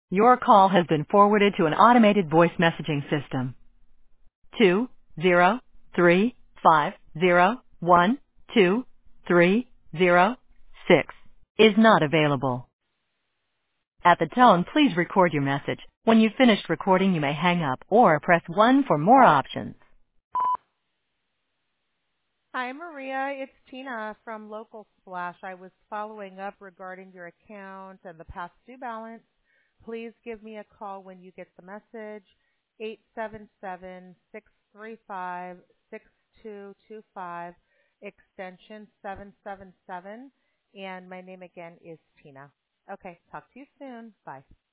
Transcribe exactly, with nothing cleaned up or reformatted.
Your call has been forwarded to an automated voice messaging system. Two zero three five zero one two three zero six is not available. At the tone, please record your message. When you've finished recording, you may hang up or press one for more options. Hi, Maria. It's Tina from Local Splash. I was following up regarding your account and the past due balance. Please give me a call when you get the message, eight seven seven, six three five, six two two five, extension seven seven seven, and my name again is Tina. Okay, talk to you soon. Bye.